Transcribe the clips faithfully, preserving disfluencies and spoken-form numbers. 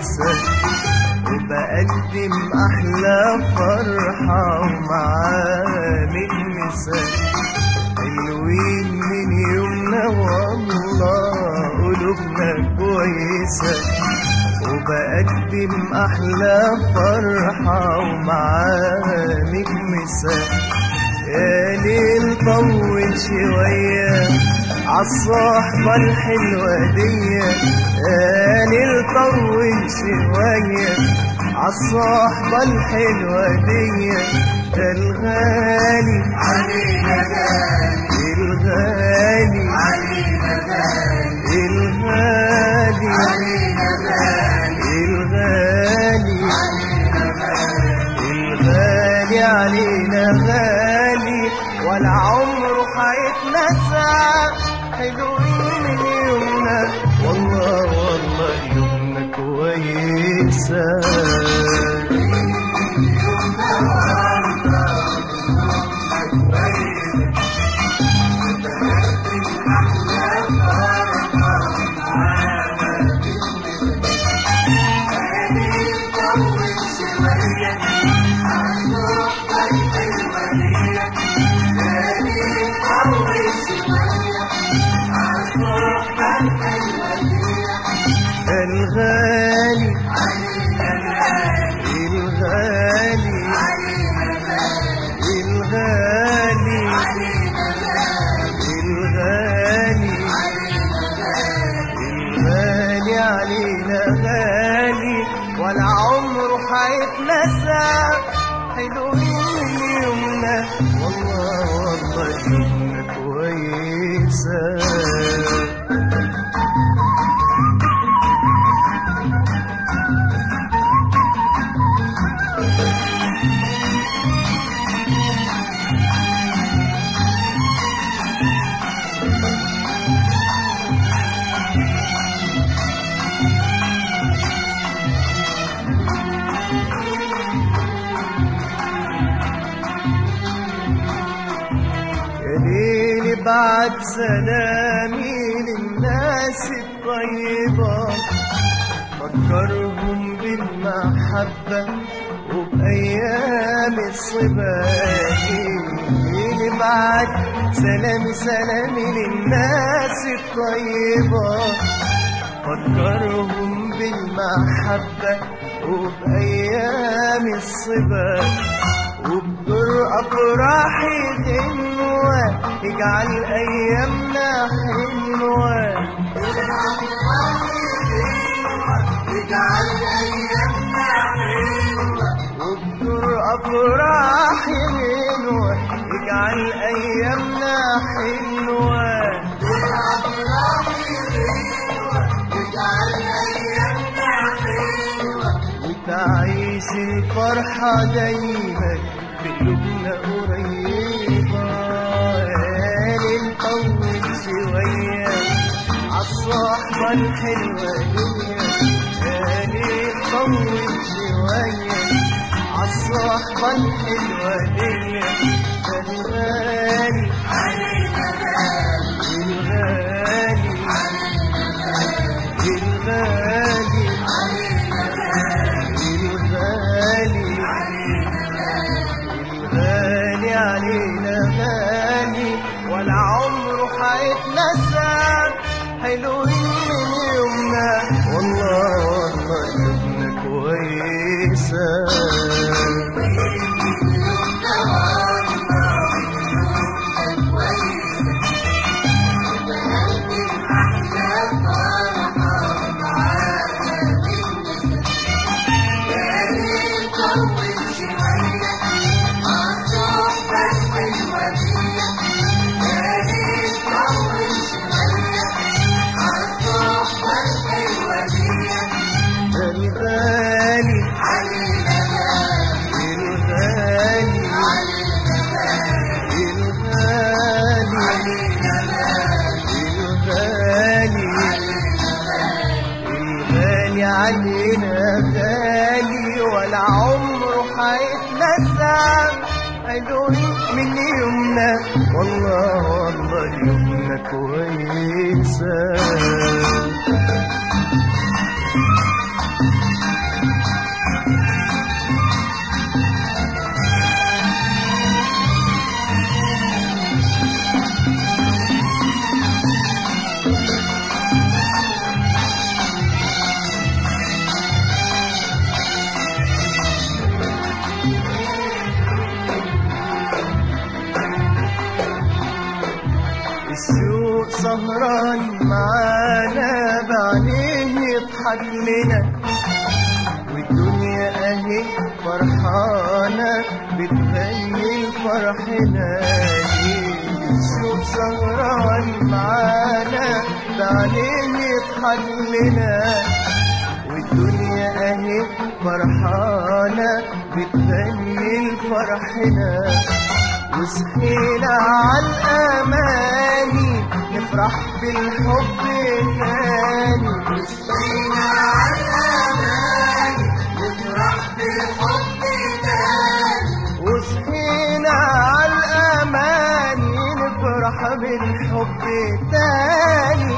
كويسة، وبقدم أحلى فرحة ومعاه ميت مثال. حلوين من يومنا والله قلوبنا كويسة، وبقدم أحلى فرحة ومعاه ميت مثال. يا ليل طول شوية عالصحبة الحلوة دي، يا ليل طول شوية عالصحبة الحلوة دي. ده الغالي علينا غالي، الغالي علينا غالي، الغالي علينا غالي، الغالي الغالي علينا غالي، ولا عمره هيتنسى. حلوين من يومنا والله والله يومنا كويسة. الغالي الغالي الغالي الغالي الغالي علينا غالي، ولا عمره هيتنسى. حلوين من يومنا والله والله يومنا كويسة. بعد سلامي للناس الطيبة، فكرهم بالمحبة وبأيام الصبا. بعد سلامي سلامي للناس الطيبة، فكرهم بالمحبة وبأيام الصبا. وبدور أفراحي غنوة اجعل أيامنا حلوة، اجعل أيامنا حلوة. وبدور أفراحي غنوة اجعل أيامنا حلوة، اجعل أيامنا حلوة. وتعيش الفرحة دايما في قلوبنا قريبة. يا ليل طول شوية عالصحبة الحلوة دي، يا ليل طول شوية عالصحبة الحلوة دي. ده الغالي علينا غالي، الغالي الغالي الغالي الغالي علينا غالي، ولا عمره هيتنسى. حلوين من يومنا والله والله يومنا كويسة. الغالي الغالي الغالي الغالي علينا غالي، ولا عمره هيتنسى. حلوين من يومنا والله والله يومنا كويسة. سهران معانا بعينيه يضحك لنا، والدنيا اهي فرحانة بتغني لفرحنا. الشوق سهران معانا بعينيه يضحك لنا، والدنيا اهي فرحانة بتغني لفرحنا. وصحينا عالأماني نفرح بالحب تاني، وصحينا عالأماني نفرح بالحب تاني، وصحينا عالأماني نفرح بالحب تاني،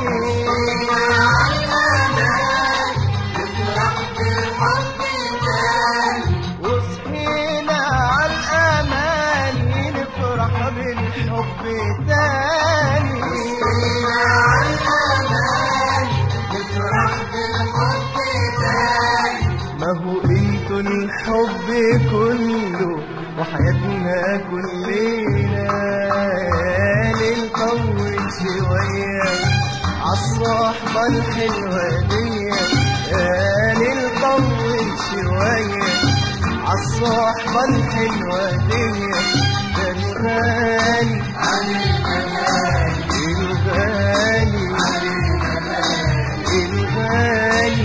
وصحينا عالأماني نفرح بالحب تاني. ما هو انتوا الحب كله وحياتنا كلنا، نطول شوية عالصحبة الحلوة دي، نطول شوية عالصحبة الحلوة دي. ده الغالي الغالي الغالي الغالي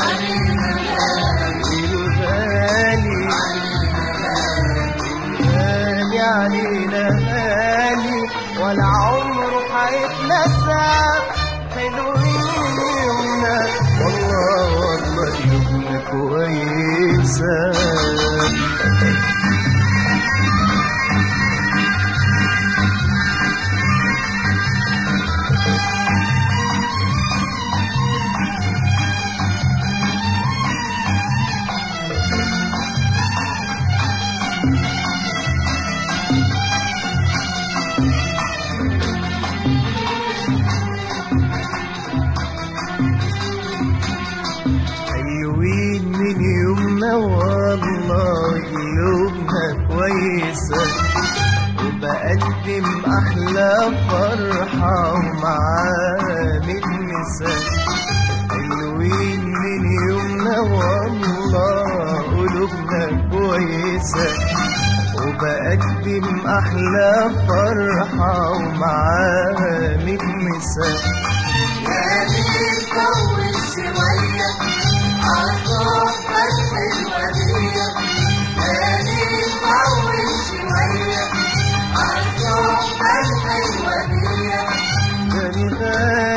الغالي علينا غالي، ولا عمره حيتنسى. حلوين يومنا والله والله يومنا كويسة. حلوين من يومنا والله قلوبنا كويسة، وبقدم أحلى فرحة ومعاه متنسة. حلوين من يومنا والله قلوبنا كويسة، وبقدم أحلى فرحة ومعاه متنسة. يا ليل طول شوية عالصحبة الحلوة دي، يا ليل طول شوية عالصحبة الحلوة دي. ده الغالي